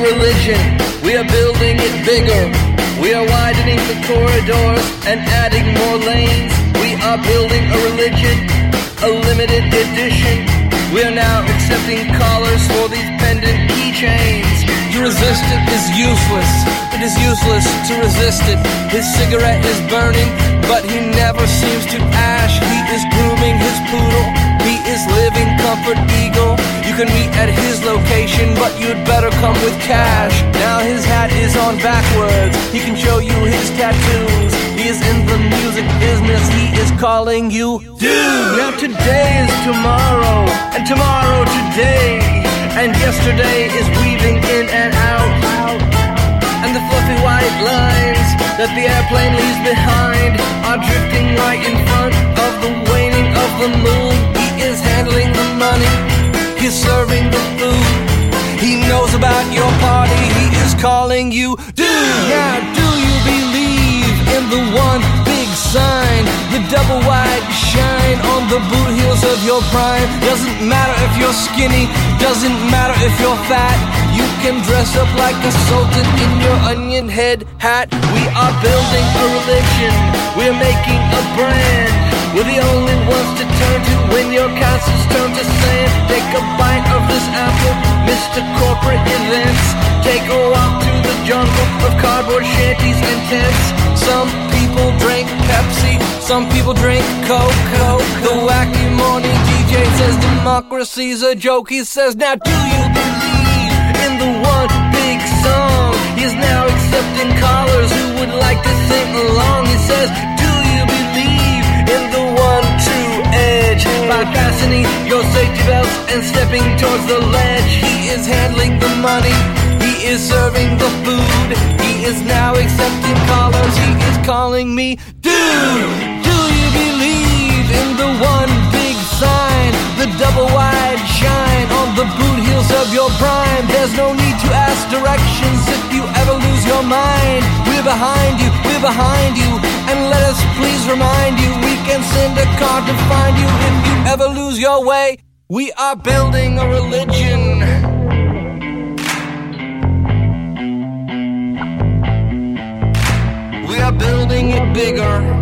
religion. We are building it bigger. We are widening the corridors and adding more lanes. We are building a religion, a limited edition. We are now accepting callers for these pendant keychains. To resist it is useless. It is useless to resist it. His cigarette is burning, but he never seems to ash. He is grooming his poodle. He is living Comfort Eagle. You can meet at his location, but you'd better come with cash. Now his hat is on backwards. He can show you his tattoos. He is in the music business. He is calling you dude. Now today is tomorrow, and tomorrow today, and yesterday is weaving in and out. And the fluffy white lines that the airplane leaves behind are drifting right in front of the waning of the moon. He is handling the money. He's serving the food. He knows about your party. He is calling you dude. Now do you believe in the one big sign, the double wide shine on the boot heels of your prime? Doesn't matter if you're skinny, doesn't matter if you're fat. You can dress up like a sultan in your onion head hat. We are building a religion. We're making a brand. We're the only ones to turn to when your castles turn to sand. Take a bite of this apple, Mr. Corporate Events. Take a walk through the jungle of cardboard shanties and tents. Some people drink Pepsi, some people drink Coke. The wacky morning DJ says democracy's a joke. He says, now do you believe in the one big song? He's now accepting callers who would like to sing along. He says, do you believe in the one true edge? By fastening your safety belts and stepping towards the ledge. He is handling the money. He is serving the food. He is now accepting callers. He is calling me dude. Do you believe in the one big sign, the double wide shine on the boot heels of your prime? There's no need to ask directions if you ever lose your mind. We're behind you, we're behind you, and let us please remind you, we can send a car to find you if you ever lose your way. We are building a religion. We are building it bigger.